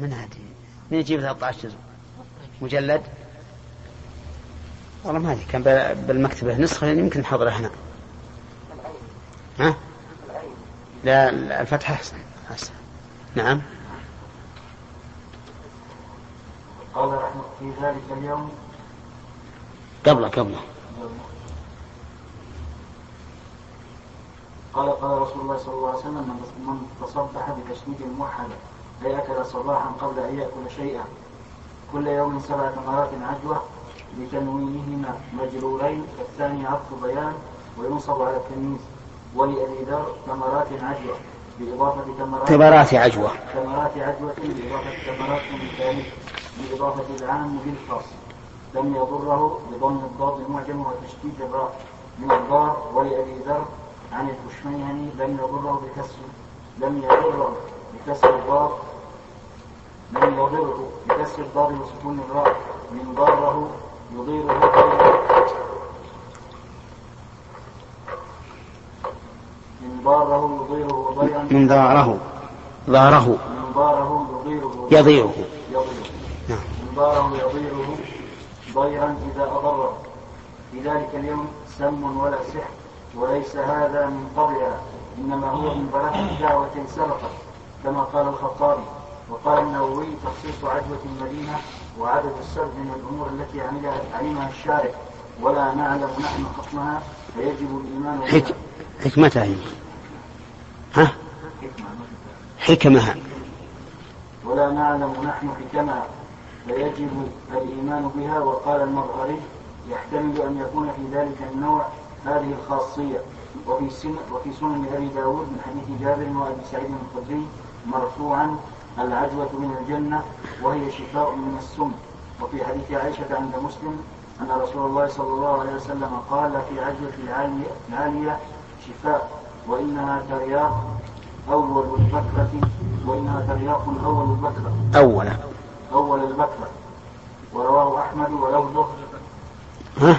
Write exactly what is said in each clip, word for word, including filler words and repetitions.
من هذه من يجيب ثلاثة عشر جزء مجلد؟ والله ما هذه كان بالمكتبة نسخة يعني يمكن نحضرها هنا. ها؟ لا الفتح أحسن أحسن. نعم. قال رحمه في ذلك اليوم قبله قبله قال قال رسول الله صلى الله عليه وسلم من تصبح بتشديد الموحدة أي أكل صباحا قبل أن يأكل شيئا كل يوم سبعة مرات عجوة بتنوينهما مجرورين الثاني عطف بيان وينصب على التمييز ولأبي ذر تمرات عجوة بإضافة تمرات تمرات عجوة تمرات عجوة بإضافة تمرات مثالية بإضافة العام بالخاص لم يضره بضم الضاد المعجم وتشديد الراء من الضار ولأبي ذر عن الكشميهني لم يضره بكسر لم يضره بكسر الضاد لم يضره بكسر الضاد وسكون الراء من ضاره يضيره من ضاره يضيره ضيرا من ضاره ضاره من ضاره يضيره يضيره نعم من ضاره يضيره ضيرا إذا أضره في ذلك اليوم سم ولا سحر وليس هذا من قبلها إنما هو من بركة دعوة سبقت كما قال الخطابي وقال النووي تخصيص عجوة المدينة وعدد السبع من الأمور التي عملها علمها الشارع ولا نعلم نحن حكمها فيجب الإيمان بها. حك... حكمتها هي. ها حكمها ولا نعلم نحن حكمها فيجب الإيمان بها. وقال المظهري يحتمل أن يكون في ذلك النوع هذه الخاصية وفي سنن وفي سنن أبي داود من حديث جابر وأبي سعيد الخدري مرفوعا العجوة من الجنة وهي شفاء من السم. وفي حديث عائشة عند مسلم أن رسول الله صلى الله عليه وسلم قال في عجوة العالية شفاء وإنها ترياق أول البكرة وإنها ترياق أول البكرة أول أول البكرة. ورواه أحمد ولفظه ها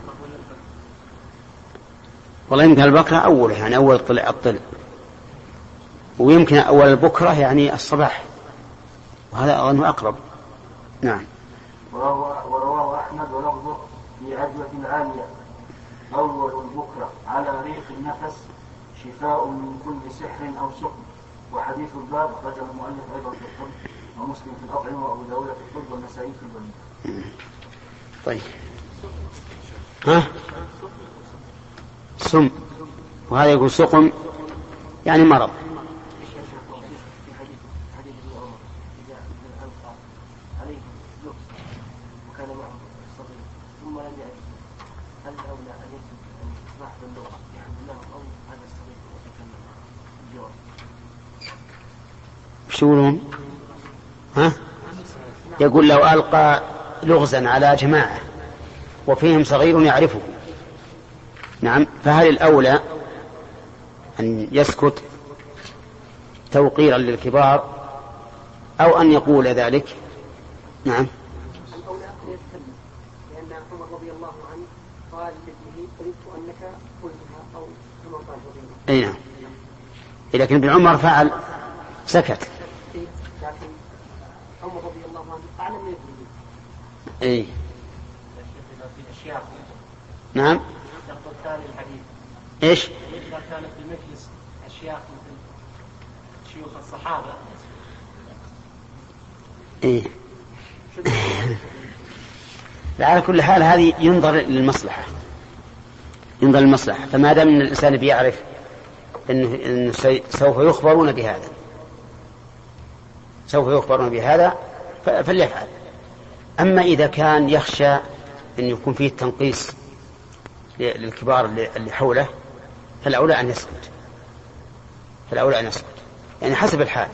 والله يمكن البكرة أول يعني أول طلع الطلع ويمكن أول البكرة يعني الصباح وهذا أظنه أقرب. نعم. ورواه أحمد ولفظه في عجوة العالية أول البكرة على ريق النفس شفاء من كل سحر أو سقم. وحديث الباب أخرجه المؤلف أيضا في الطب ومسلم في الأطعمة وأبو داود في الطب والنسائي في البنية. طيب ها سم وهذا يقول سقم يعني مرض. شورون ها يقول لو ألقى لغزا على جماعة وفيهم صغير يعرفه نعم فهل الأولى أن يسكت توقيرا للكبار أو أن يقول ذلك؟ نعم الأولى أن يتكلم لأن عمر رضي الله عنه قال لابنه قلت أنك قلتها أو كما قال رضي الله. أي نعم لكن ابن عمر فعل سكت. لكن عمر رضي الله عنه أعلم من ابنه. أي نعم. إيش؟ إذا كانت في المجلس أشياخ مثل شيوخ الصحابة. إيه. على كل حال هذه ينظر للمصلحة ينظر للمصلحة فما دام أن الإنسان بيعرف أنه, إنه سوف يخبرون بهذا سوف يخبرون بهذا فليفعل. أما إذا كان يخشى أن يكون فيه تنقيص للكبار اللي حوله فالأولى أن يسكت فالأولى أن يسكت يعني حسب الحال.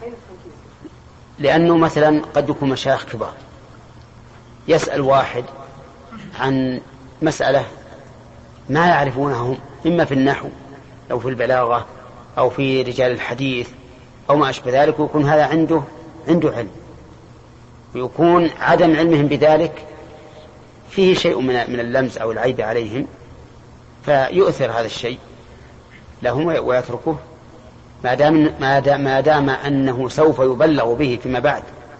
لأنه مثلا قد يكون مشايخ كبار يسأل واحد عن مسألة ما يعرفونها إما في النحو أو في البلاغة أو في رجال الحديث أو ما أشبه ذلك ويكون هذا عنده عنده علم ويكون عدم علمهم بذلك فيه شيء من اللمز أو العيب عليهم فيؤثر هذا الشيء لهم ويتركه ما دام, ما دام, ما دام أنه سوف يبلغ به فيما بعد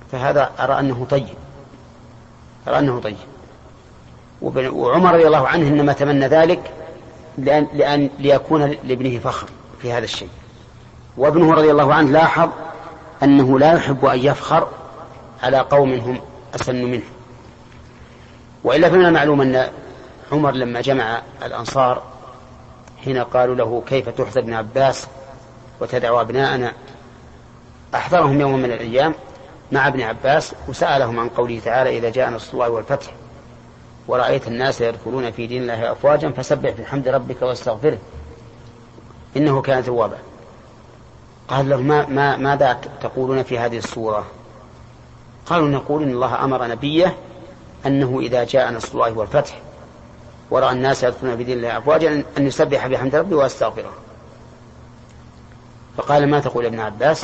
فهذا أرى أنه طيب، أرى أنه طيب. وعمر رضي الله عنه إنما تمنى ذلك لأن, لأن ليكون لابنه فخر في هذا الشيء. وابنه رضي الله عنه لاحظ أنه لا يحب أن يفخر على قوم هم أسن منه. وإلا فمن المعلوم أن عمر لما جمع الأنصار حين قالوا له كيف تحضر ابن عباس وتدعو أبناءنا، أحضرهم يوم من الأيام مع ابن عباس وسألهم عن قوله تعالى إذا جاء نصر الله والفتح ورأيت الناس يدخلون في دين الله أفواجا فسبح بحمد ربك واستغفره إنه كان توابا. قال له ما ما ماذا تقولون في هذه السورة؟ قالوا نقول إن الله أمر نبيه أنه إذا جاء نصر الله والفتح ورأى الناس يدخلون في دين الله أفواجا أن يسبح بحمد ربه واستغفره. فقال ما تقول ابن عباس؟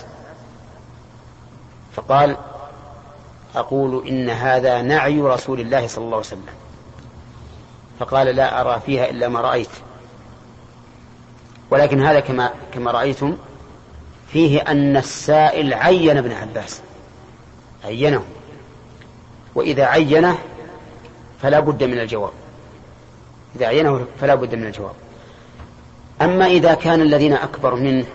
فقال أقول إن هذا نعي رسول الله صلى الله عليه وسلم. فقال لا أرى فيها إلا ما رأيت، ولكن هذا كما, كما رأيتم فيه أن السائل عين ابن عباس، عينه، وإذا عينه فلا بد من الجواب، إذا عينه فلا بد من الجواب. أما إذا كان الذين أكبر منه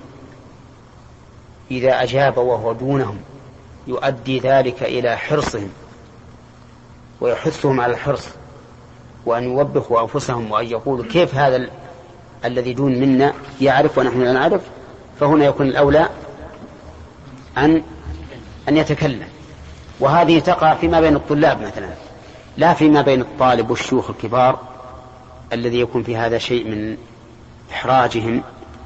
إذا أجاب وهو دونهم يؤدي ذلك إلى حرصهم ويحثهم على الحرص وأن يوبخوا أنفسهم وأن يقولوا كيف هذا ال... الذي دون منا يعرف ونحن لا نعرف، فهنا يكون الأولى أن أن يتكلم. وهذه تقع فيما بين الطلاب مثلا، لا فيما بين الطالب والشيوخ الكبار الذي يكون في هذا شيء من إحراجهم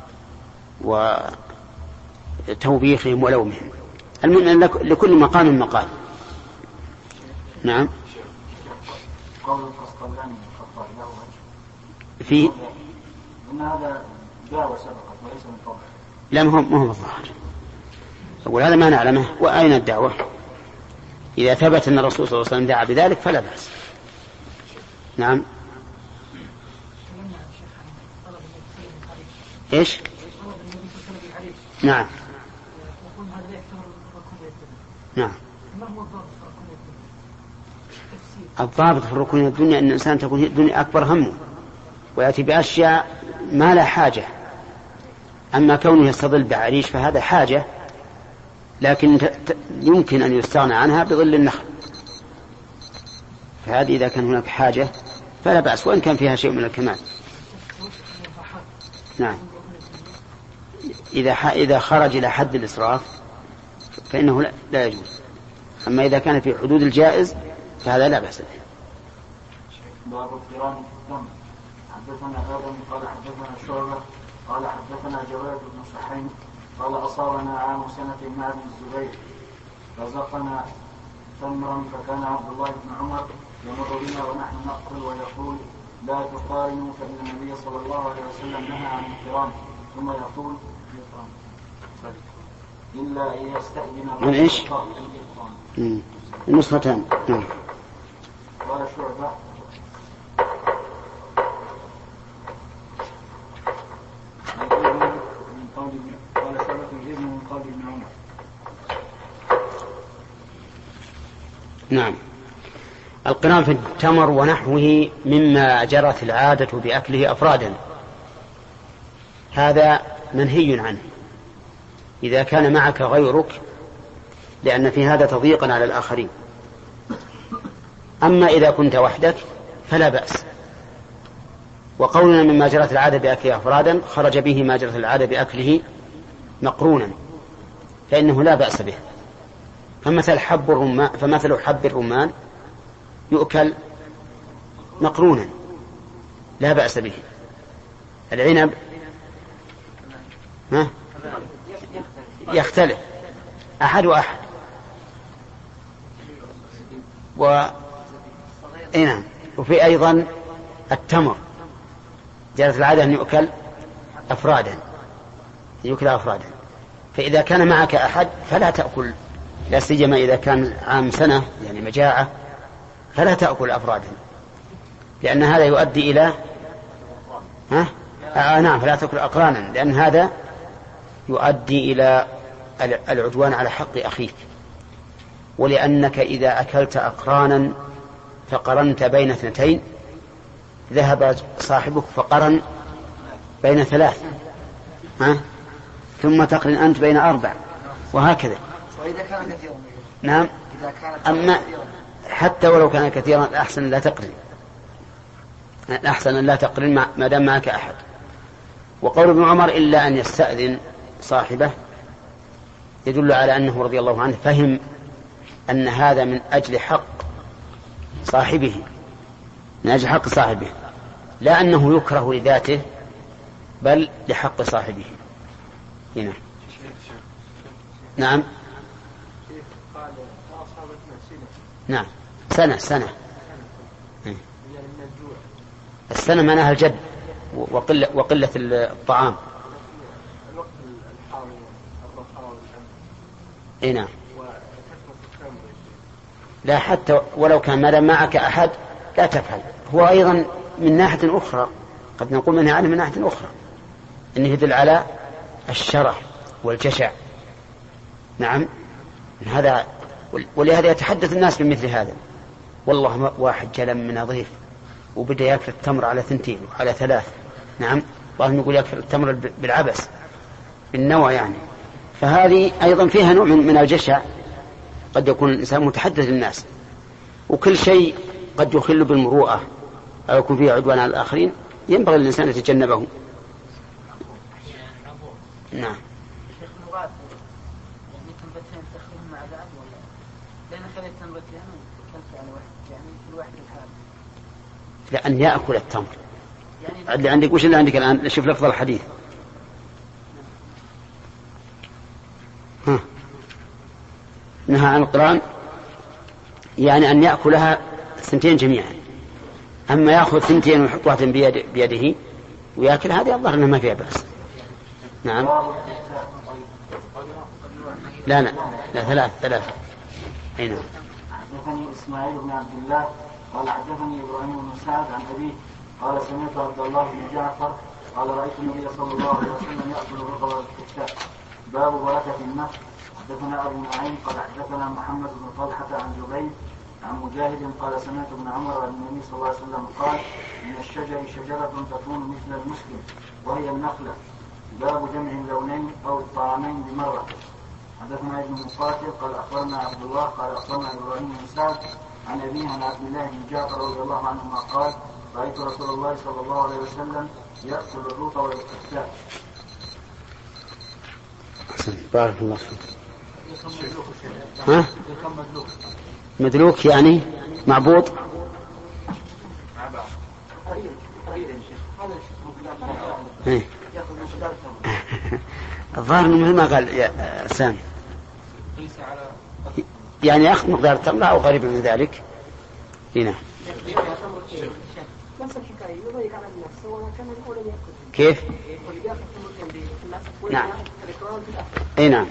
وتوبيخهم ولومهم. المهم لكل مقام مقال. نعم. قول القسطلاني الخطاب له وجه في إن هذا دعوة سبقت وليس من قبل. لا ما هو ما هو الظاهر. أقول هذا ما نعلمه. وأين الدعوة؟ إذا ثبت أن الرسول صلى الله عليه وسلم دعا بذلك فلا بأس. نعم. إيش؟ نعم. نعم. الضابط في الركون الدنيا أن الإنسان تكون الدنيا أكبر همه ويأتي بأشياء ما لا حاجة. أما كونه يستظل بعريش فهذا حاجة، لكن يمكن أن يستغنى عنها بظل النخل، فهذه إذا كان هناك حاجة فلا بأس وإن كان فيها شيء من الكمال. نعم. إذا إذا خرج إلى حد الإسراف فإنه لا, لا يجوز. أما إذا كان في حدود الجائز فهذا لا بأس به. باب القران في الدم. حدثنا آدم قال حدثنا شعبة قال حدثنا جواد بن صحيح قال أصابنا عام سنة مع ابن الزبير رزقنا تمرا فكان عبد الله بن عمر يمر بنا ونحن نأكل ويقول لا تقارنوا فإن النبي صلى الله عليه وسلم نهى عن القران، ثم يقول إلا إن يستأذن من إيش؟ النسختان. نعم. قال شعبة من قول قال شعبة الإذن من قول ابن عمر. نعم. القران في التمر ونحوه مما جرت العادة بأكله أفرادا، هذا منهي عنه إذا كان معك غيرك، لأن في هذا تضييقا على الآخرين. أما إذا كنت وحدك فلا بأس. وقولنا مما جرت العادة بأكله أفرادا خرج به ما جرت العادة بأكله مقرونا، فإنه لا بأس به. فمثل حب الرمان فمثل حب الرمان يؤكل مقرونا لا بأس به. العنب ها يختلف أحد وأحد. و نعم. وفي أيضا التمر جرت العادة أن يؤكل أفرادا، يؤكل أفرادا. فإذا كان معك أحد فلا تأكل، لا سيما إذا كان عام سنة يعني مجاعة فلا تأكل أفرادا، لأن هذا يؤدي إلى ها آه نعم فلا تأكل أقرانا، لأن هذا يؤدي إلى العدوان على حق أخيك. ولأنك إذا أكلت أقرانا فقرنت بين اثنتين ذهب صاحبك فقرن بين ثلاث، ها؟ ثم تقرن أنت بين أربع، وهكذا. وإذا كان كثيرا. نعم. إذا كانت أما حتى ولو كان كثيرا الأحسن لا تقرن، الأحسن لا تقرن ما دام معك أحد. وقول ابن عمر إلا أن يستأذن صاحبه يدل على أنه رضي الله عنه فهم أن هذا من أجل حق صاحبه، من أجل حق صاحبه، لا أنه يكره لذاته بل لحق صاحبه. هنا. نعم. نعم. سنة سنة السنة معناها الجد وقلة, وقلة الطعام. اي نعم. لا حتى ولو كان ما دام معك أحد لا تفعل. هو أيضا من ناحية أخرى قد نقول منها عنه من ناحية أخرى أنه يدل على الشرع والجشع. نعم. هذا ولهذا يتحدث الناس بمثل هذا. والله واحد جلم من نظيف وبدأ يأكل التمر على ثنتين وعلى ثلاث. نعم. بعضهم يقول يأكل التمر بالعبس بالنوى يعني. فهذه أيضا فيها نوع من الجشع، قد يكون الإنسان متحدث للناس، وكل شيء قد يخل بالمروءة أو يكون فيه عدوان على الآخرين ينبغي الإنسان يتجنبه. نعم. لأن يأكل التمر اللي عندك. وش اللي عندك الآن؟ شوف لفظ الحديث. ها. نهى عن القران يعني أن يأكلها ثنتين جميعا. أما يأخذ ثنتين ويحط واحدة بيد بيده ويأكل هذه الظاهر أنها ما فيها بأس. نعم. لا لا لا ثلاث ثلاث. أي نعم. حدثني إسماعيل بن عبد الله قال حدثني إبراهيم بن سعد عن أبيه قال سمعت عبد الله بن جعفر قال رأيت النبي صلى الله عليه وسلم يأكل الرطب والكتاب. باب بركة النخل. حدثنا أبو نعيم قال حدثنا محمد بن طلحة عن جبير عن مجاهد قال سمعت ابن عمر عن النبي صلى الله عليه وسلم قال من الشجر شجرة تكون مثل المسلم وهي النخلة. باب جمع اللونين أو الطعامين بمرة. حدثنا ابن مقاتل قال أخبرنا عبد الله قال أخبرنا إبراهيم بن سعد عن أبيه عن عبد الله بن جعفر رضي الله عنهما قال رأيت رسول الله صلى الله عليه وسلم يأكل الروط والكتاب. بارك الله فيك. ها؟ مدلوك يعني معبود. الظاهر انه مثل ما قال يا سامي يعني ياخذ مقدار التمر او قريب من ذلك. هنا كيف؟ نعم. اي نعم.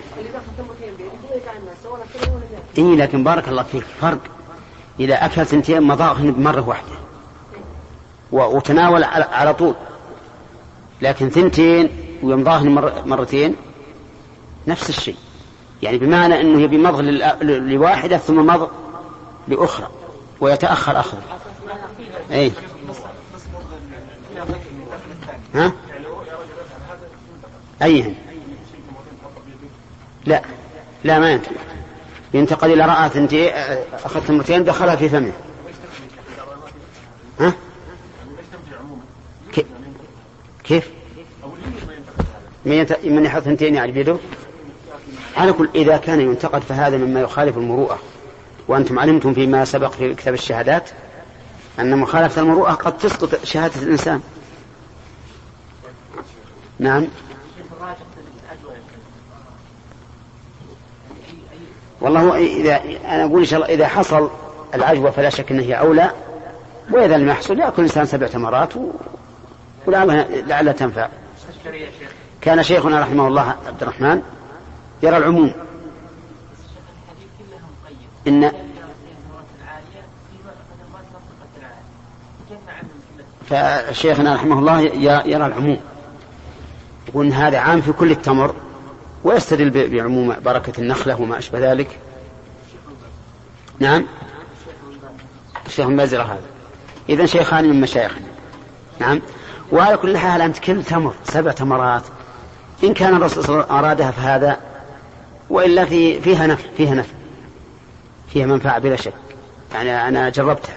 اي لكن بارك الله فيك فرق اذا اكل ثنتين مضاهن بمره واحده وتناول على طول، لكن ثنتين ويمضاهن مر مرتين نفس الشيء، يعني بمعنى انه يبي مضغ لواحده ثم مضغ لاخرى ويتاخر اخذه. اي ها ايهن؟ لا لا ما ينتقل. ينتقل إلى رأى ثنتين أخذ ثمرتين دخلها في فمه. ها كيف من يحط ثنتين يعني بيده؟ على كل إذا كان ينتقد فهذا مما يخالف المروءة، وأنتم علمتم فيما سبق في كتاب الشهادات أن مخالفة المروءة قد تسقط شهادة الإنسان. نعم. والله إذا أنا أقول إن شاء الله إذا حصل العجوة فلا شك أنه هي أولى، وإذا لم يحصل يأكل الإنسان سبع تمرات ولعلها تنفع. كان شيخنا رحمه الله عبد الرحمن يرى العموم إن فشيخنا رحمه الله يرى العموم، يقول إن هذا عام في كل التمر، ويستدل بعموم بركة النخلة وما أشبه ذلك. نعم الشيخ بن باز هذا إذن شيخان من مشايخنا. نعم. وعلى كل حال أنت كل تمر سبع تمرات إن كان الرسول أرادها فهذا، وإلا في فيها نفع فيها نفع فيها منفعة بلا شك. يعني أنا جربتها.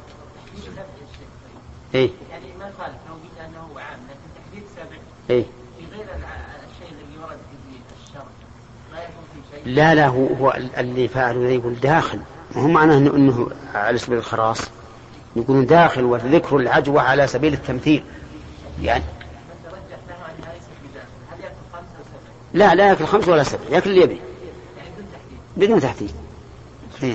إيه يعني ما قال لو قلت أنه عام لكن تحديد سبع إيه في غير الشيء الذي ورد في الشرع ما يكون في شيء. لا لا هو, هو اللي فاعله يقول داخل، وهو معناه إنه, إنه على سبيل الخراص يقولون داخل، وذكر العجوة على سبيل التمثيل يعني. لا لا يأكل خمس ولا سبع، يأكل اللي يبي بدون تحديد. هنا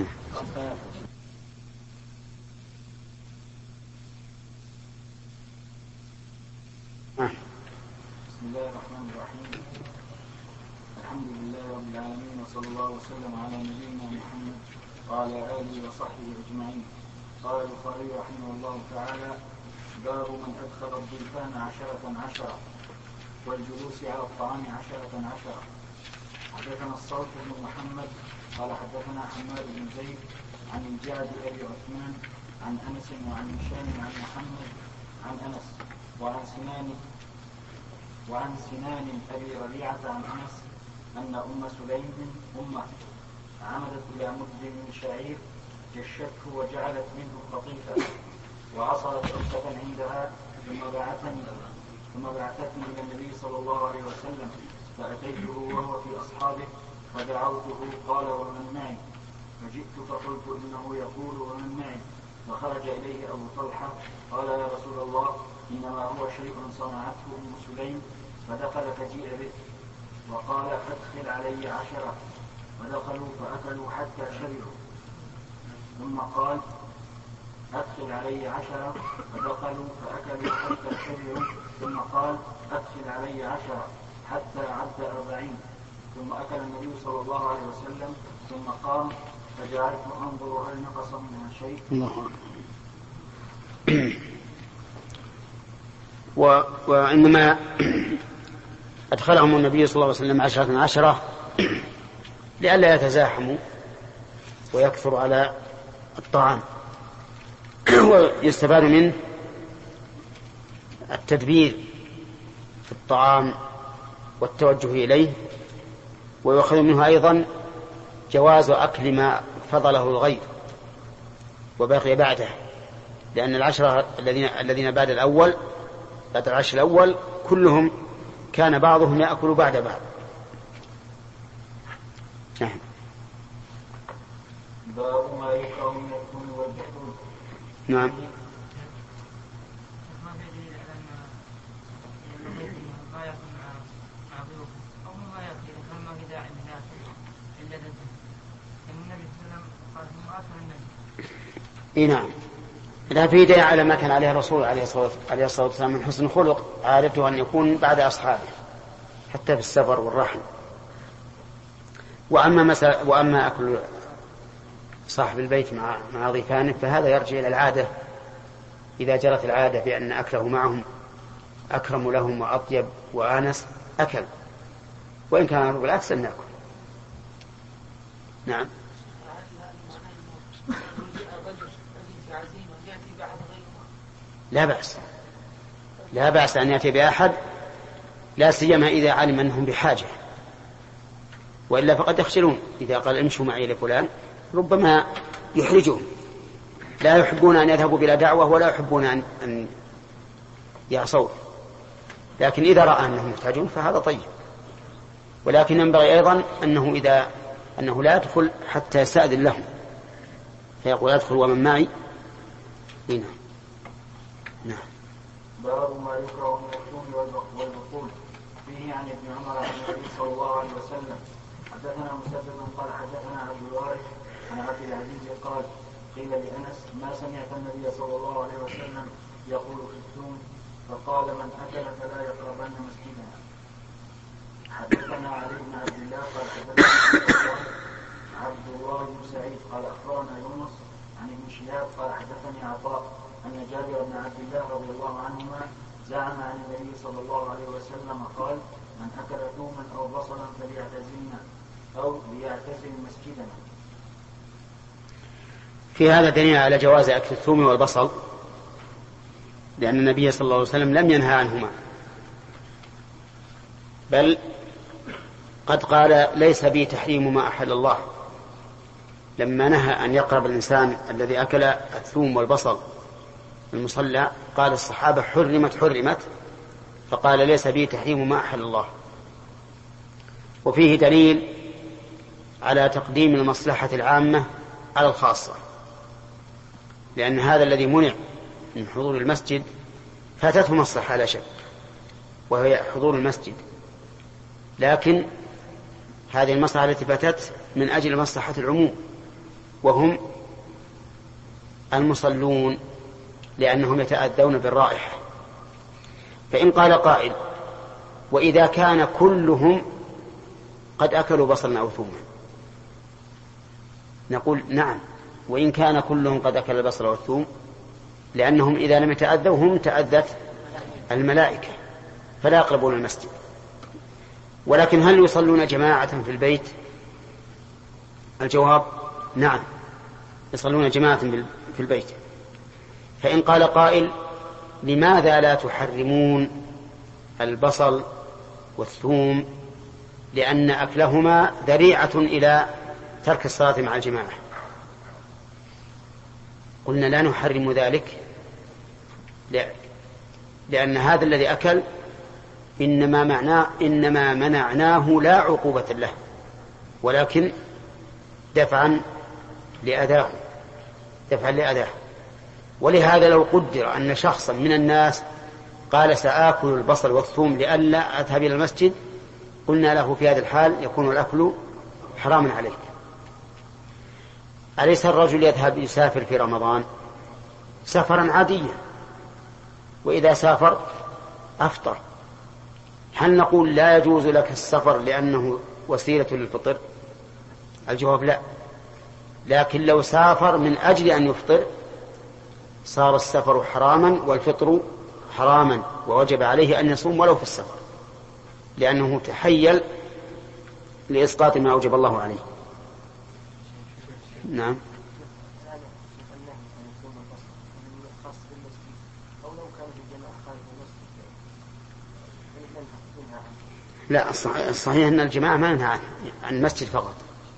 بسم الله الرحمن الرحيم. الحمد لله رب العالمين، وصلى الله وسلم على نبينا محمد وعلى آله وصحبه أجمعين. قال البخاري رحمه الله تعالى: باب من أدخل الضيفان عشرة عشرة والجلوس على الطعام عشرة عشرة. حدثنا الصوت بن محمد قال حدثنا حماد بن زيد عن الجعد أبي عثمان عن أنس وعن هشام عن محمد عن أنس وعن سنان وعن سنان أبي ربيعة عن أنس أن أم سليم أمه عمدت إلى مد من شعير جشته وجعلت منه قطيفة وعصرت رخصة عندها ثم بعثني ثم بعثتني إلى النبي صلى الله عليه وسلم فأتيته وهو في أصحابه فدعوته قال: ومن معي؟ فجئت فقلت: إنه يقول ومن معي؟ فخرج إليه أبو طلحة قال: يا رسول الله، إنما هو شيء صنعته أم سليم. فدخل فجيء به وقال: أدخل علي عشرة. فدخلوا فأكلوا حتى شربوا. ثم قال: أدخل علي عشرة. فدخلوا فأكلوا حتى شربوا. ثم قال: أدخل علي عشرة حتى عد أربعين. ثم أكل النبي صلى الله عليه وسلم ثم قام فجعلت أنظر هل نقص منها شيء. الله و... وإنما أدخلهم النبي صلى الله عليه وسلم عشرة عشرة لئلا يتزاحموا ويكثر على الطعام. ويستفاد منه التدبير في الطعام والتوجه إليه، ويؤخذ منه أيضا جواز أكل ما فضله الغير وبقي بعده، لأن العشرة الذين الذين بعد الأول بعد العشر الأول كلهم كان بعضهم يأكل بعد بعض. نعم. باب ما يكره من الكون والبحور. نعم. اي نعم. لا في داعي على ما كان عليه الرسول عليه الصلاة والسلام من حسن الخلق، عادته أن يكون بعد أصحابه حتى في السفر والرحل. وأما مسا وأما أكل صاحب البيت مع مع ضيفانه فهذا يرجع إلى العادة، إذا جرت العادة بأن أكله معهم أكرم لهم وأطيب وآنس أكل، وإن كان بالعكس أن نأكل. نعم. لا بأس لا بأس أن يأتي بأحد، لا سيما إذا علم أنهم بحاجة، وإلا فقد يخجلون. إذا قال امشوا معي لفلان ربما يحرجهم، لا يحبون أن يذهبوا بلا دعوة ولا يحبون أن يعصوا. لكن إذا رأى أنهم محتاجون فهذا طيب. ولكن ينبغي أيضا أنه إذا أنه لا يدخل حتى يستأذن لهم، فيقول أدخل ومن معي. هنا نعم. باب ما يكره من الثوم والبقول. فيه عن ابن عمر عن النبي صلى الله عليه وسلم. حدثنا مسدد قال حدثنا عبد الوارث عن عبد العزيز قال: قيل لأنس: ما سمعت النبي صلى الله عليه وسلم يقول في الثوم؟ فقال: من أكل فلا يقربن مسجدنا. حدثنا علي بن عبد الله قال حدثنا عبد الله بن سعيد قال أخبرنا يونس عن ابن شهاب قال حدثني عطاء أن جابر بن عبد الله رضي الله عنهما زعم عن النبي صلى الله عليه وسلم قال: من أكل ثوما أو بصلا فليعتزلنا أو ليعتزل مسجدنا. في هذا دليل على جواز أكل الثوم والبصل، لأن النبي صلى الله عليه وسلم لم ينهى عنهما، بل قد قال ليس بي تحريم ما أحل الله، لما نهى أن يقرب الإنسان الذي أكل الثوم والبصل المصلى قال الصحابة حرمت حرمت، فقال ليس بي تحريم ما أحل الله. وفيه دليل على تقديم المصلحة العامة على الخاصة، لأن هذا الذي منع من حضور المسجد فاتته مصلحة لا شك، وهي حضور المسجد، لكن هذه المصلحة التي فاتت من أجل مصلحة العموم، وهم المصلون، لأنهم يتأذون بالرائحة. فإن قال قائل وإذا كان كلهم قد أكلوا بصلا أو ثوما، نقول نعم، وإن كان كلهم قد أكل البصل والثوم، لأنهم إذا لم يتأذوا هم تأذت الملائكة فلا يقربون المسجد. ولكن هل يصلون جماعة في البيت؟ الجواب نعم، يصلون جماعة في البيت. فإن قال قائل لماذا لا تحرمون البصل والثوم؟ لأن أكلهما ذريعة إلى ترك الصلاة مع الجماعة. قلنا لا نحرم ذلك، لأن هذا الذي أكل إنما معناه إنما منعناه لا عقوبة له، ولكن دفعا لأذاه دفعا لأذاه. ولهذا لو قدر أن شخصا من الناس قال سآكل البصل والثوم لئلا أذهب إلى المسجد، قلنا له في هذا الحال يكون الأكل حراما عليك. أليس الرجل يذهب يسافر في رمضان سفرا عاديا، وإذا سافر أفطر، هل نقول لا يجوز لك السفر لأنه وسيلة للفطر؟ الجواب لا، لكن لو سافر من أجل أن يفطر صار السفر حراما والفطر حراما، ووجب عليه أن يصوم ولو في السفر، لأنه تحيل لإسقاط ما أوجب الله عليه. نعم. لا، الصحيح أن الجماعة ما ننهى عن المسجد فقط.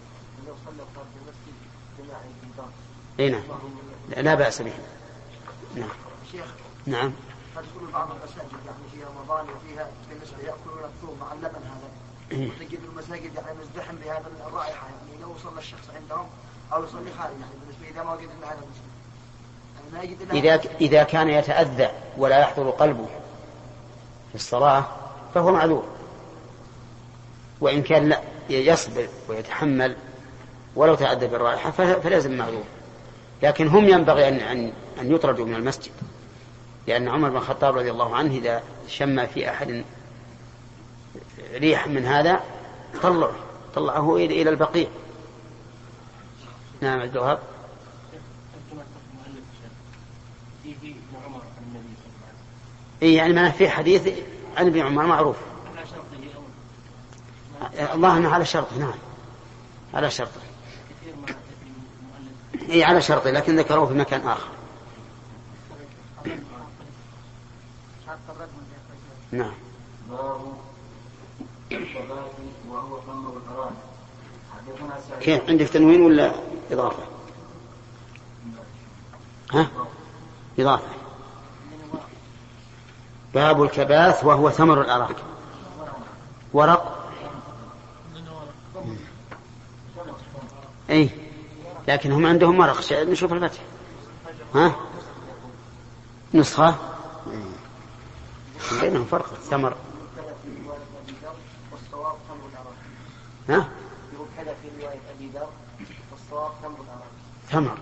اي نعم، لا بأس به. نعم. نعم. قد يكون بعض المساجد يعني في رمضان وفيها بالنسبة يأكلون الثوم مع اللبن هذا، وتجد المساجد يعني مزدحم بهذا الرائحة، يعني لو صلى الشخص عندهم أو يصلي خارج، يعني بالنسبة إذا ما وجد إلا هذا المسجد، يعني إذا إذا كان يتأذى ولا يحضر قلبه في الصلاة فهو معذور، وإن كان لا يصبر ويتحمل ولو تأذى بالرائحة فلازم معذور. لكن هم ينبغي أن أن يطردوا من المسجد، لأن عمر بن الخطاب رضي الله عنه إذا شم في أحد ريح من هذا طلعه طلعه إلى البقيع. نعم. الجواب إيه، يعني ما في حديث عن ابن عمر معروف، الله أنه على شرط. نعم على شرط، إيه على شرط، لكن ذكروه في مكان آخر. نعم. باب الصلاة وهو ثمر الأرانب. حدثنا سعيد. كيف عندك تنوين ولا إضافة؟ ها؟ إضافة. باب الكباث وهو ثمر الأراك. ورق. أي لكن هم عندهم ورق. نشوف الفتح. ها؟ نسخة. بينهم فرق. الثمر. ها؟ يقول كذا في رواية أبي ذر والصواب ثمر الأراك. ثمر.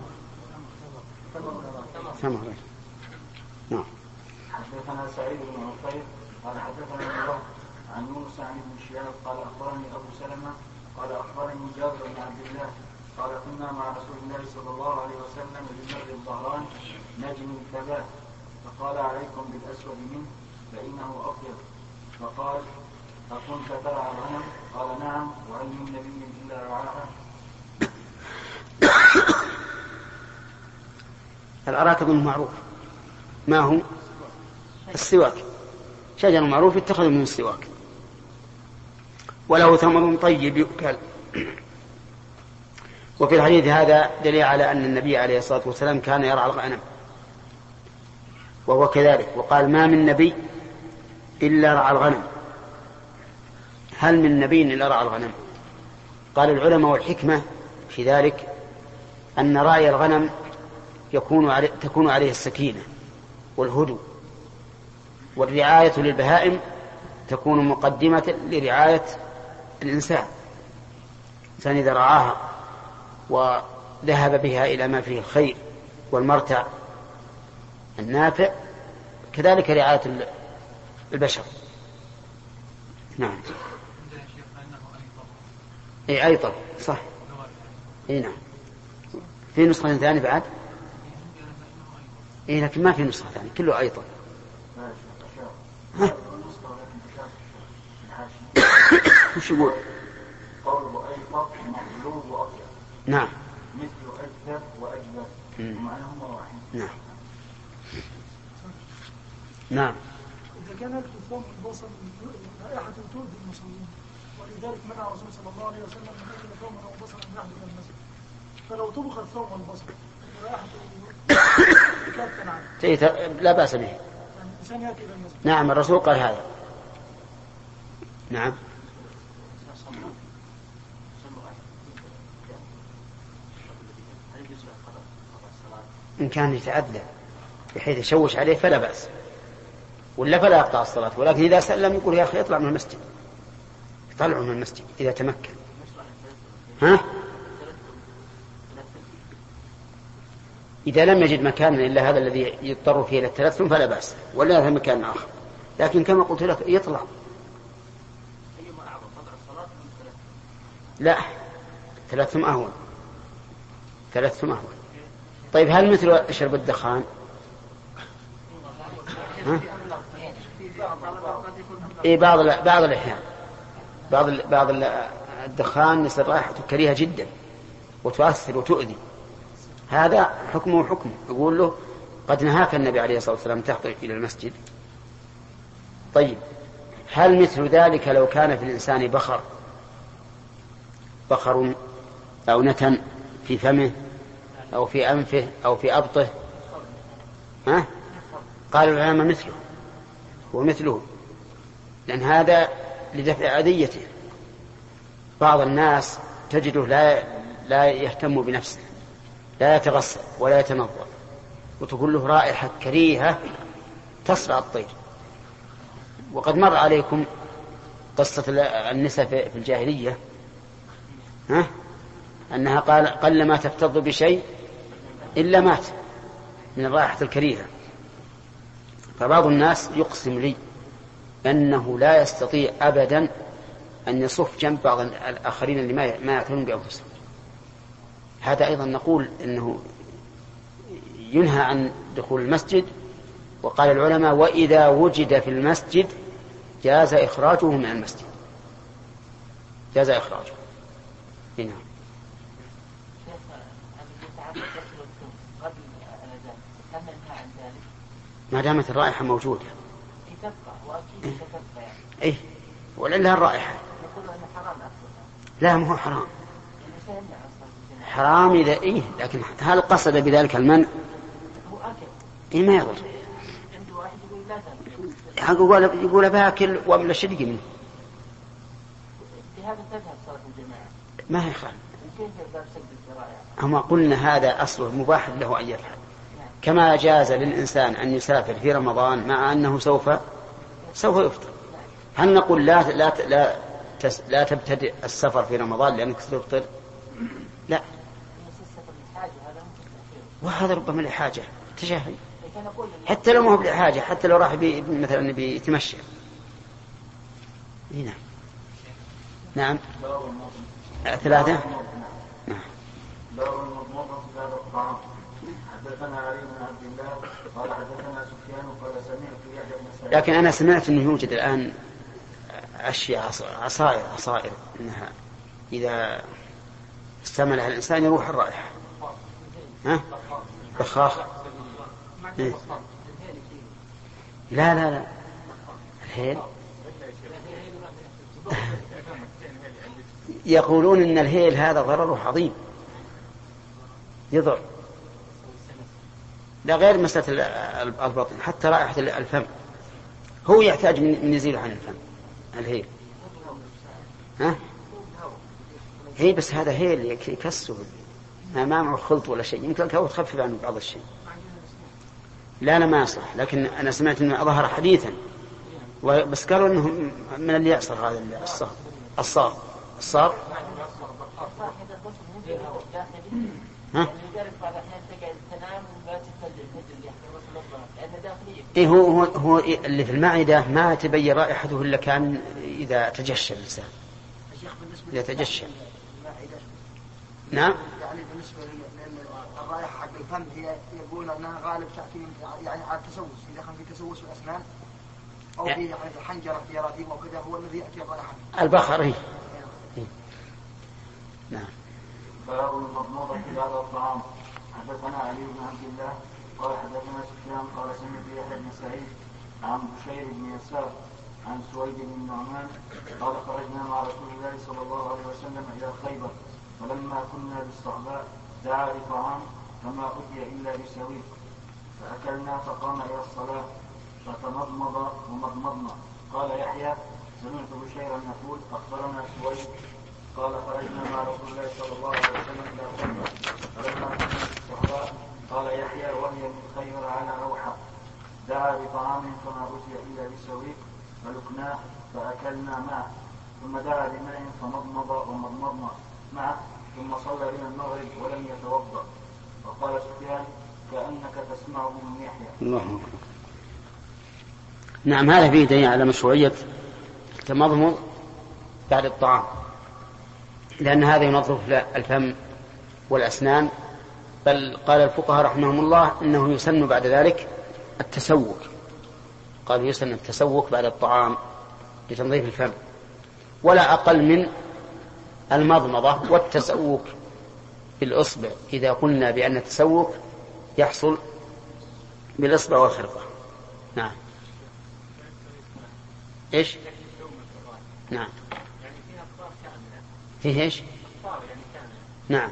ثمر. نعم. حدثنا سعيد بن عفير قال حدثنا الله عن موسى عن ابن شهاب قال أخبرني أبو سلمة قال أخبرني جابر بن عبد الله قال كنا مع رسول الله صلى الله عليه وسلم بمر الظهران نجم الكباث فقال عليكم بالأسود منه فإنه أطيب. فقال أكنت ترعى الغنم؟ قال نعم. وهل من نبي إلا رعاها؟ الأراك أظن معروف. ما هو؟ السواك، شجر معروف يتخذ من السواك. وله ثمر طيب يؤكل. وفي الحديث هذا دليل على أن النبي عليه الصلاة والسلام كان يرعى الغنم، وهو كذلك. وقال ما من نبي إلا رعى الغنم. هل من نبي إلا رعى الغنم؟ قال العلماء والحكمة في ذلك أن رعي الغنم يكون عليه تكون عليه السكينة والهدوء، والرعاية للبهائم تكون مقدمة لرعاية الإنسان. الإنسان إذا رعاها وذهب بها إلى ما فيه الخير والمرتع النافع، كذلك رعاية البشر. نعم. اي ايطر صح. اي نعم. في نسخة ثانية بعد. اي لكن ما في نسخة ثانية، كله ايطر. ها وش يقول؟ قوله ايطر مغلوب واطيب. نعم. مثل اكثر واجبر ومعناهما واحد. نعم. نعم. إذا كان الثوم البصل رائحة تؤذي المصلين، ولذلك منع الرسول صلى الله عليه وسلم من أكل ثوما أو بصلا من أحد إلى المسجد. فلو طبخ الثوم والبصل رائحة لا بأس به. يعني الإنسان يأتي إلى المسجد. نعم الرسول قال هذا. نعم. إن كان يتعدى بحيث يشوش عليه فلا بأس، ولا فلا يقطع الصلاة. ولكن إذا سلم يقول يا أخي اطلع من المسجد، يطلعه من المسجد إذا تمكن. ها؟ إذا لم يجد مكانا إلا هذا الذي يضطر فيه إلى التلثم فلا بأس، ولا هذا مكان آخر. لكن كما قلت لك يطلع. لا، التلثم أهون. التلثم أهون. طيب هل مثل شرب الدخان؟ ها؟ إيه بعض بعض الأحيان بعض بعض الدخان يصير رائحته كريهة جدا وتؤثر وتؤذي. هذا حكمه حكم. يقول له قد نهاك النبي عليه الصلاة والسلام تحضر إلى المسجد. طيب هل مثل ذلك لو كان في الإنسان بخر بخر أو نتن في فمه أو في أنفه أو في أبطه؟ ها؟ قال العلماء مثله ومثله، لأن هذا لدفع أذيته. بعض الناس تجده لا لا يهتم بنفسه، لا يتغسل ولا يتنظف، وتقول له رائحة كريهة تصرع الطير. وقد مر عليكم قصة النساء في الجاهلية، ها؟ أنها قال قل ما تفتض بشيء إلا مات من الرائحة الكريهة. فبعض الناس يقسم لي أنه لا يستطيع أبدا أن يصف جنب بعض الآخرين اللي ما يعتنون بأنفسهم. هذا أيضا نقول أنه ينهى عن دخول المسجد. وقال العلماء وإذا وجد في المسجد جاز إخراجه من المسجد، جاز إخراجه. هنا ما دامت الرائحة موجودة. إيه ولعلها الرائحة. لا، ما هو حرام. حرام إذا إيه، لكن هل قصد بذلك المنع؟ إيه ما يضر. يقول يقول باكل واملا شدقي منه. ما يخالف. أما قلنا هذا أصله مباح له أن يفعل، كما جاز للإنسان أن يسافر في رمضان مع أنه سوف سوف يفطر. هل نقول لا لا لا لا تبتدئ السفر في رمضان لأنك ستفطر؟ لا، وهذا ربما لحاجة تجاهل، حتى لو ما هو لحاجة، حتى لو راح بي مثلا بيتمشى. هنا نعم ثلاثة. نعم. حدثنا علي بن عبد الله قال حدثنا سفيان قال سمعت يحيى بن سعيد. لكن أنا سمعت أنه يوجد الآن أشياء عصائر عصائر إنها إذا استعملها الإنسان يروح الرائحة. ها؟ بخاخ. إيه؟ لا لا لا الهيل يقولون إن الهيل هذا ضرره عظيم يضر، لا غير مسألة البطن حتى رائحة الفم هو يحتاج من يزيله عن الفم الهيل. ها؟ هي بس هذا هيل يكسر ما معه خلط ولا شيء، يمكن هو تخفف عنه بعض الشيء. لا لا ما يصلح، لكن أنا سمعت أنه ظهر حديثا بس قالوا أنه من اللي يعصر هذا الصار الصار الصار ها؟ إيه هو هو هو اللي في المعدة ما تبين رائحته إلا كان إذا تجشى الإنسان. إذا تجشى. نعم. يعني بالنسبة للرائحة حق الفم هي يقول أنها غالب تأتي يعني على التسوس، إذا كان في تسوس في الأسنان أو في يعني الحنجرة في جراثيم أو كذا هو الذي يأتي الرائحة. البخر هي. نعم. باب المضمضة بعد الطعام. حدثنا علي بن عبد الله قال حدثنا سفيان قال سمعت يحيى بن سعيد عن بشير بن يسار عن سويد بن النعمان قال خرجنا مع رسول الله صلى الله عليه وسلم إلى خيبر فلما كنا بالصحباء دعا لطعام فما أتي إلا بسويق فأكلنا فقام إلى الصلاة فتمضمض ومضمضنا. قال يحيى سمعت بشيرا يقول أخبرنا سويد قال خرجنا مع رسول الله صلى الله عليه وسلم إلى خيبر فلما كنا بالصحباء قال يحيى وهي من خيبر على روحة دعا بطعام فما أتي إلا بسويق فلقناه فأكلنا معه ثم دعا بماء فمضمض ومضمضنا معه ثم صلى بنا المغرب ولم يتوضأ. وقال سفيان كأنك تسمعه من يحيى. الله أكبر. نعم هذا فيه دليل على مشروعية التمضمض بعد الطعام، لأن هذا ينظف الفم والأسنان، بل قال الفقهاء رحمهم الله إنه يسن بعد ذلك التسوك، قالوا يسن التسوك بعد الطعام لتنظيف الفم، ولا أقل من المضمضة والتسوك بالإصبع إذا قلنا بأن التسوك يحصل بالإصبع والخرقة. نعم. إيش؟ نعم. فيه إيش؟ نعم.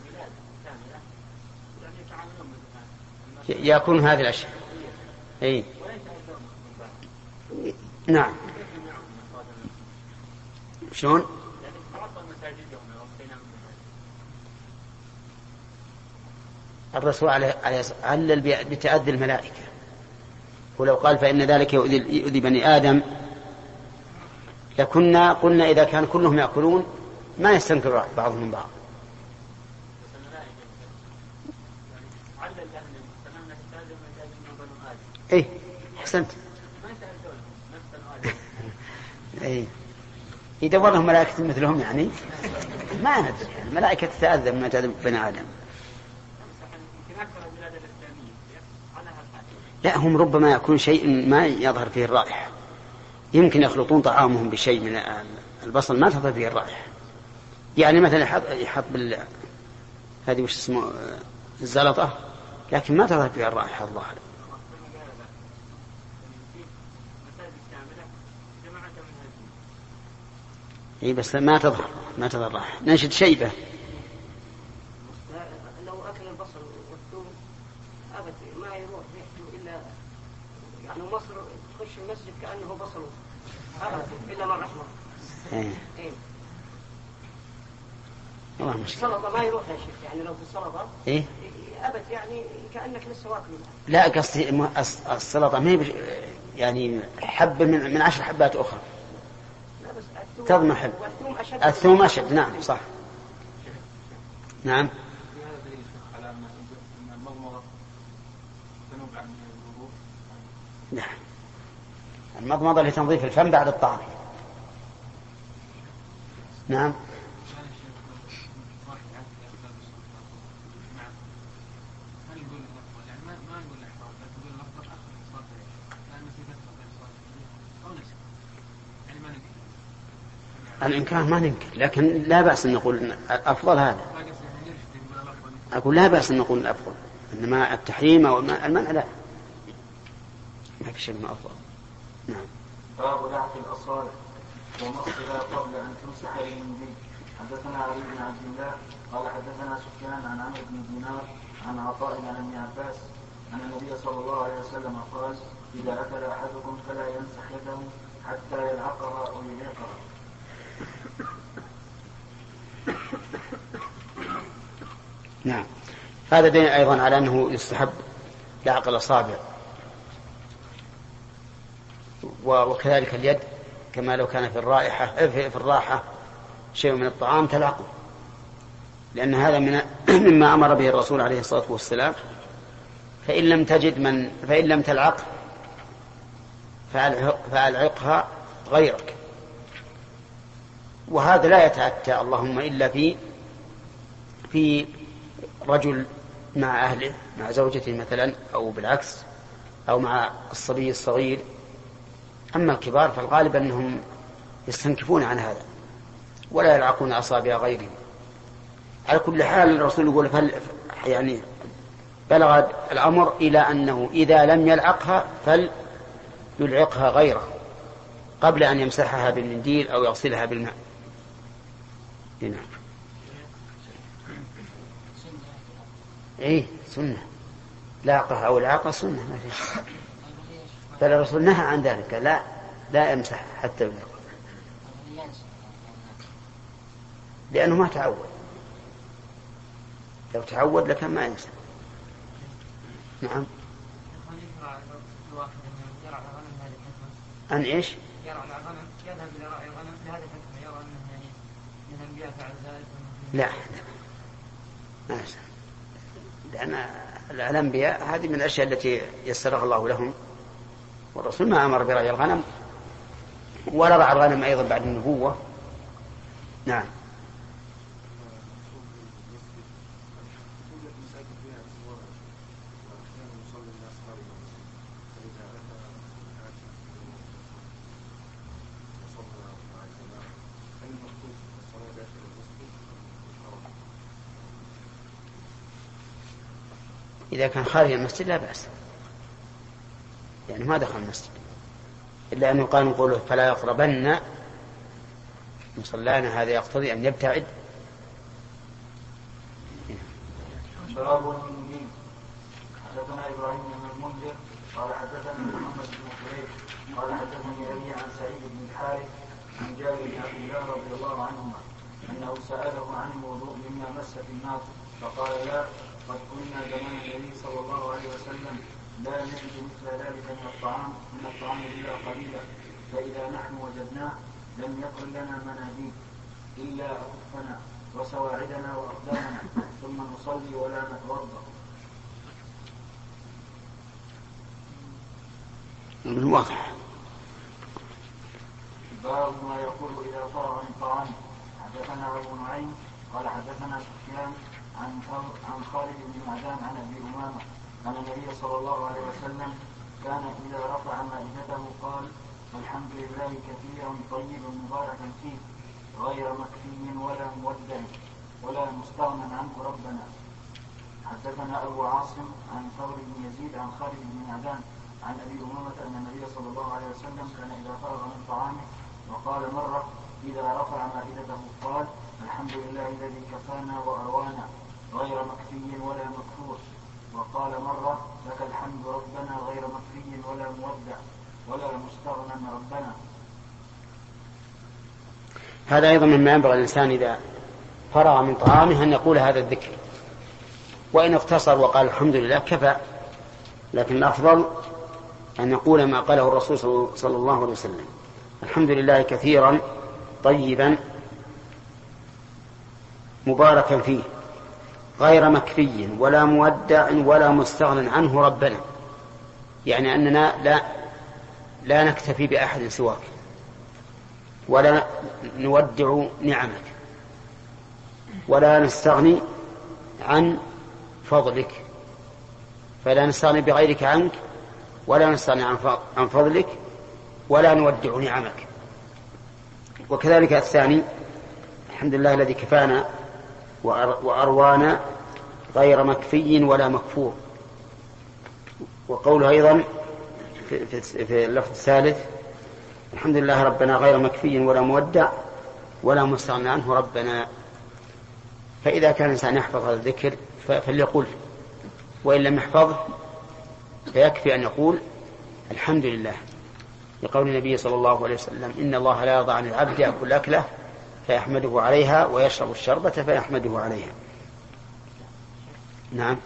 يكون هذه الأشياء. أي. نعم. شلون؟ الرسول عليه علل بتأذي الملائكة، ولو قال فإن ذلك يؤذي بني آدم لكنا قلنا إذا كان كلهم يأكلون ما يستنكر بعضهم من بعض. إيه حسنت. إيه يدور لهم ملائكة مثلهم يعني ما ندري، الملائكة تتأذى مما تأذى بني آدم. لا هم ربما يكون شيء ما يظهر فيه الرائحة، يمكن يخلطون طعامهم بشيء من البصل ما تظهر فيه الرائحة، يعني مثلا يحط, يحط بال هذه وش اسمه الزلطة لكن ما تظهر فيها الرائحة الظاهرة. اي بس ما تظهر ما تظهر الرائحة. ننشد شيبة لو أكل البصل والثوم أبد ما يروح ريحته إلا يعني مصر تخش المسجد كأنه بصل أبد إلا من رحمه. إيه. إيه. والله مشكلة. السلطة ما يروح يا شيخ، يعني لو في السلطة إيه أبد يعني كأنك لسه واكل. لا قصدي السلطة ما هي يعني حبة من من عشر حبات أخرى تضمحل. الثوم أشد. نعم صح. نعم. نعم المضمضة لتنظيف الفم بعد الطعام. نعم. الإنكار ما ننكر، لكن لا بأس أن نقول الأفضل هذا. أقول لا بأس أن نقول الأفضل، إنما التحريم أو المنع لا. ما في شيء من أفضل. نعم. باب دعك الأصابع ومصها قبل أن تمسح بالمنديل. حدثنا علي بن عبد الله قال حدثنا سفيان عن عمرو بن دينار عن عطاء عن ابن عباس أن النبي صلى الله عليه وسلم قال: إذا أكل أحدكم فلا يمسح يده حتى يلعقها أو يلعقها. نعم. هذا دليل أيضا على أنه يستحب لعق الأصابع، وكذلك اليد، كما لو كان في الرائحة في الراحة شيء من الطعام تلعقه، لأن هذا من مما أمر به الرسول عليه الصلاة والسلام. فإن لم تجد من فإن لم تلعق فألعقها غيرك. وهذا لا يتأتى اللهم إلا في في رجل مع أهله، مع زوجته مثلا، أو بالعكس، أو مع الصبي الصغير. أما الكبار فالغالب أنهم يستنكفون عن هذا ولا يلعقون أصابع غيرهم. على كل حال الرسول يقول فل يعني بلغ الأمر إلى أنه إذا لم يلعقها فليلعقها غيره قبل أن يمسحها بالمنديل أو يغسلها بالماء. هنا إيه سنة، لاقها أو العاقة سنة، ما في. بل الرسول نهى عن ذلك، لا لا يمسح حتى يلعق، لأنه ما تعود. لو تعود لكان ما يمسح. نعم. أن إيش؟ لا ما يمسح، لأن الأنبياء هذه من الأشياء التي يسرها الله لهم، والرسول ما أمر برعي الغنم ولا رعى الغنم أيضا بعد النبوة. نعم. إذا كان خارج المسجد لا بأس، يعني ما دخل المسجد، إلا أن يقال نقوله فلا يقربن مصلانا، هذا يقتضي أن يبتعد. باب المنديل. حدثنا إبراهيم بن المنذر قال حدثنا محمد بن حريث قال حدثني أبي عن سعيد بن الحارث عن جابر بن عبد الله رضي الله عنهما أنه سأله عن الوضوء مما مس في النار فقال: لا، قد كنا زمان النبي صلى الله عليه وسلم لا نجد مثل ذلك من الطعام من الطعام إلا قليلا، فإذا نحن وجدناه لم يكن لنا مناديل إلا أكفنا وسواعدنا وأقدامنا ثم نصلي ولا نتوضأ. واضح. باب ما يقول إذا فرغ من طعامه. حدثنا أبو نعيم قال حدثنا سفيان عن عن خالد بن معدان عن أبي أمامة أن النبي صلى الله عليه وسلم كان إذا رفع مائدته قال: الحمد لله كثيرا طيبا مباركا فيه غير مكفي ولا مودع ولا مستغنى عنه ربنا. حدثنا أبو عاصم عن ثور بن يزيد عن خالد بن معدان عن أبي أمامة أن النبي صلى الله عليه وسلم كان إذا فرغ من طعامه وقال مرة إذا رفع مائدته قال: الحمد لله الذي كفانا وأروانا غير مكفي ولا مكفور. وقال مرة: لك الحمد ربنا غير مكفي ولا مودع ولا مستغنى ربنا. هذا أيضا مما ينبغي الإنسان إذا فرغ من طعامه أن يقول هذا الذكر، وإن اقتصر وقال الحمد لله كفى، لكن الأفضل أن يقول ما قاله الرسول صلى الله عليه وسلم: الحمد لله كثيرا طيبا مباركا فيه غير مكفي ولا مودع ولا مستغنى عنه ربنا. يعني أننا لا لا نكتفي بأحد سواك ولا نودع نعمك ولا نستغني عن فضلك، فلا نستغني بغيرك عنك ولا نستغني عن فضلك ولا نودع نعمك. وكذلك الثاني: الحمد لله الذي كفانا وأروانا غير مكفي ولا مكفور. وقوله أيضا في, في, في اللفظ الثالث الحمد لله ربنا غير مكفي ولا مودع ولا مستغنى عنه ربنا. فإذا كان الإنسان يحفظ هذا الذكر فليقول، وإن لم يحفظه فيكفي أن يقول الحمد لله، لقول النبي صلى الله عليه وسلم إن الله لا يرضى عن العبد يأكل أكله فيحمده عليها ويشرب الشربة فيحمده عليها. نعم.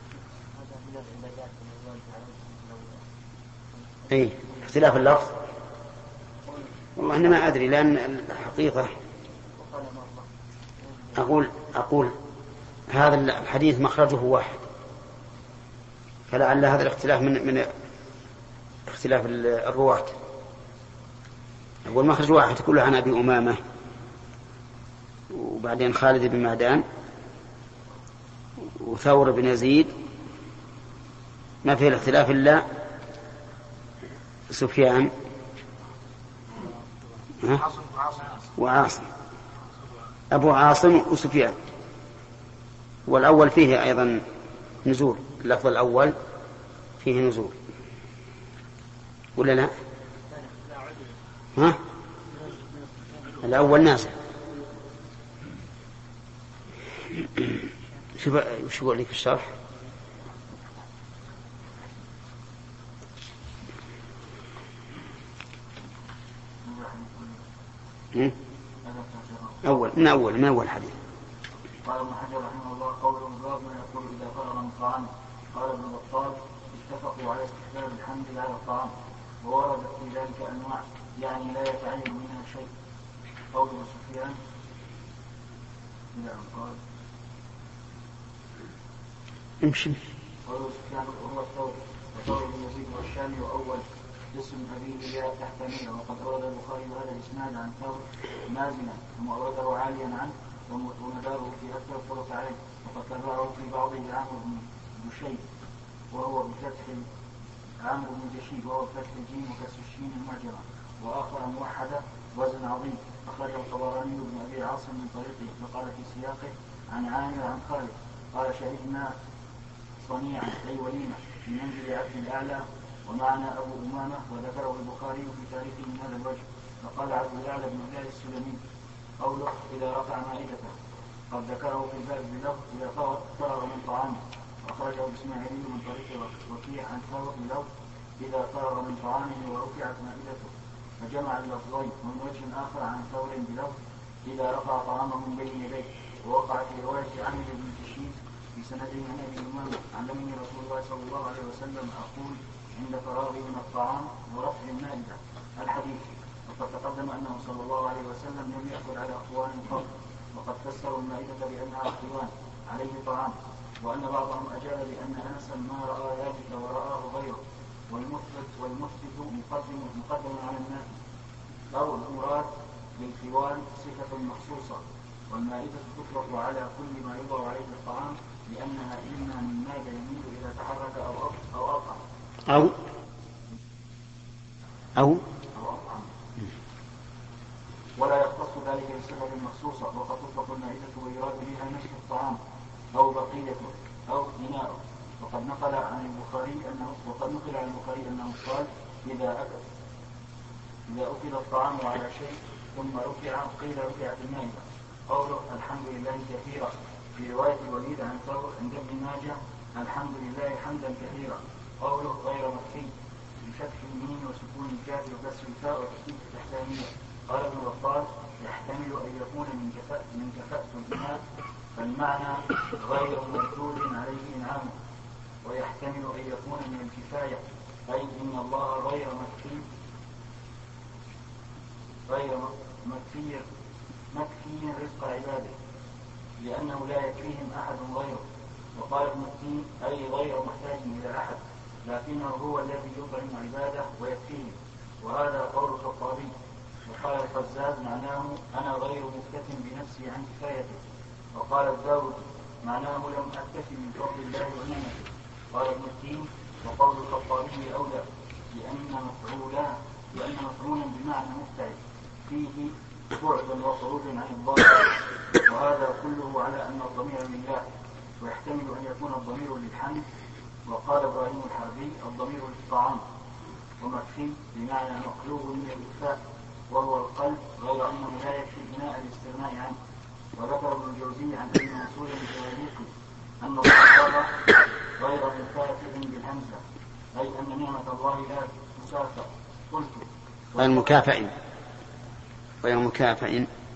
اي اختلاف اللفظ والله أنا ما أدري، لأن الحقيقة أقول أقول هذا الحديث مخرجه واحد، فلعل هذا الاختلاف من من اختلاف الرواة. أقول مخرج واحد كله عن أبي أمامة وبعدين خالد بن معدان وثور بن يزيد، ما فيه الاختلاف إلا سفيان وعاصم، أبو عاصم وسفيان. والأول فيه أيضا نزول، اللفظ الأول فيه نزول ولا لا؟ ها؟ الأول نازل. شو يقول لي في الشرح؟ أول من أول من أول حديث. قال ابن حجر رحمه الله قوله الباب ما يقول إذا فرغ من طعام. قال ابن بطال اتفقوا على استحباب الحمد على الطعام، ووردت في ذلك أنواع يعني لا يتعين منها شيء. قوله سفيان قال امشي. قوله سفيان هو الثوري وثور بن يزيد والشامي وأول اسم أبيه لا تحتمل. وقد أورد البخاري هذا الإسناد عن ثور مازنا ثم أورده عاليا عنه ومداره في أكثر الطرق عليه، وقد تبعه في بعضه عمرو بن بشير وهو بفتح عمرو بن جشيد وهو بفتح الجيم وكسر الشين المعجمة، وآخر موحدة وزن عظيم أخرجه الطبراني بن أبي عاصم من طريقه. فقال في سياقه عن عامر عن خالد قال شهدنا صنيعا أي وليمة في منزل عبد الأعلى ومعنا أبو أمامة، وذكره البخاري في تاريخه من هذا الوجه. فقال عبد الأعلى بن الله السلمي قوله إذا رفع مائدته قد ذكره في الباب بلفظ إذا فرغ من طعامه، وأخرجه الإسماعيلي من طريق وكيع عن ثور بلفظ إذا فرغ من طعامه ورفعت مائدته، فجمع اللفظين. من وجه آخر عن ثور بلفظ إذا رفع طعامه من بين يديه. ووقع في رواية عمرو بن تشيد في سنده عن أبي أمامة علمني رسول الله صلى الله عليه وسلم أقول عند فراغي من الطعام ورفع المائدة الحديث. وقد تقدم أنه صلى الله عليه وسلم لم يأكل على أخوان قبل، وقد فسروا المائدة بأنها أخوان عليه طعام، وأن بعضهم أجاب بأن أنسا ما رأى ذلك ورآه غيره، والمثبت والمثبت مقدم مقدم على الناس، أو المراد بالخوان صفة مخصوصة، والمائدة تطلق على كل ما يوضع عليه الطعام لأنها إما من مادة يميل إذا تحرك أو أو أطعم أو أو ولا يختص ذلك بصفة مخصوصة. وقد تطلق المائدة ويراد بها نصف الطعام أو بقيته أو إناءه. وقد نقل عن البخاري أنه وقد نقل عن البخاري أنه قال إذا أكل إذا أكل الطعام على شيء ثم رفع قيل رفعت المائدة. قوله الحمد لله كثيرا في رواية الوليد عن ثور عند ابن ماجه الحمد لله حمدا كثيرا. قوله غير مكفي بفتح الميم وسكون الكاف وكسر الفاء وتشديد التحتانية. قال ابن بطال يحتمل أن يكون من كفاءة من كفاءة الإناء، فالمعنى غير مردود عليه إنعامه، ويحتمل أن يكون من الكفاية أي إن الله غير مكفي غير مكفي مكفي رزق عباده لأنه لا يكفيهم أحد غيره. وقال ابن التين أي غير محتاج إلى أحد، لكنه هو الذي يطعم عباده ويكفيهم، وهذا قول الخطابي. وقال الفزاز معناه أنا غير مكتف بنفسي عن كفايته. وقال الداود معناه لم أكتفي من فضل الله ونعمته. قال ابن التين وقول الخطابي أولى لأن مفعولا لأن مفعولا بمعنى مفتعل فيه بعد وخروج عن الضابط، وهذا كله على أن الضمير لله، ويحتمل أن يكون الضمير للحمد. وقال إبراهيم الحربي الضمير للطعام، ومكفي بمعنى مقلوب من الإخفاء وهو القلب، غير أنه لا يكفي بناء الاستغناء عنه. وذكر ابن الجوزي عن ابن منصور الجواليقي أن الصحابة غير مكافئ بالهمزة، أي أن نعمة الله لا تكافئ. قلت غير مكافئ غير مكافئ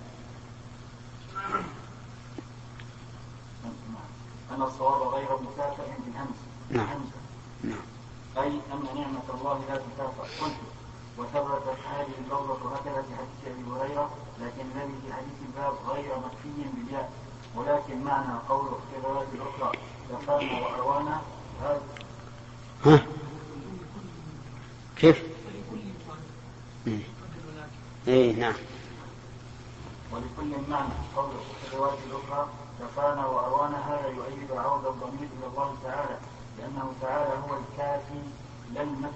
أن الصواب غير مكافئ بالهمزة. نعم. نعم. أي أن نعمة الله لا تكافئ. قلت وثبتت هذه اللفظة هكذا في حديث أبي هريرة، لكن الذي في حديث الباب غير مكفي بالياء، ولكن معنى قوله في الرواية الأخرى كفانا وأروانا هذا. ها كيف؟ إيه نعم. ولكل معنى قوله في الرواية الأخرى كفانا وأروانا هذا يؤيد عودة الضمير إلى الله تعالى، لأنه تعالى هو الكافي لا المكفي